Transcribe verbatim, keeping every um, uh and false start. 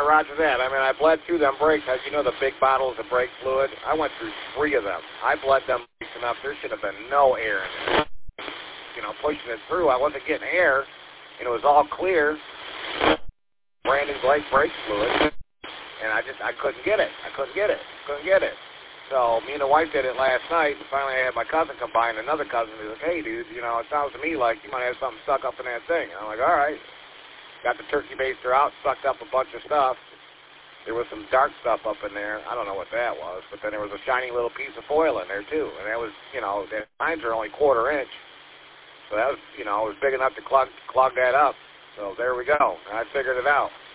roger that. I mean, I bled through them brakes. As you know, the big bottles of brake fluid, I went through three of them. I bled them brakes enough. There should have been no air in there. You know, pushing it through, I wasn't getting air, and it was all clear. Brand new brake brake fluid, and I just, I couldn't get it. I couldn't get it. Couldn't get it. So me and the wife did it last night, and finally I had my cousin come by, and another cousin was like, hey, dude, you know, it sounds to me like you might have something stuck up in that thing. And I'm like, all right. Got the turkey baster out, sucked up a bunch of stuff. There was some dark stuff up in there. I don't know what that was, but then there was a shiny little piece of foil in there, too. And that was, you know, the lines are only quarter inch. So that was, you know, it was big enough to clog, clog that up. So there we go. And I figured it out.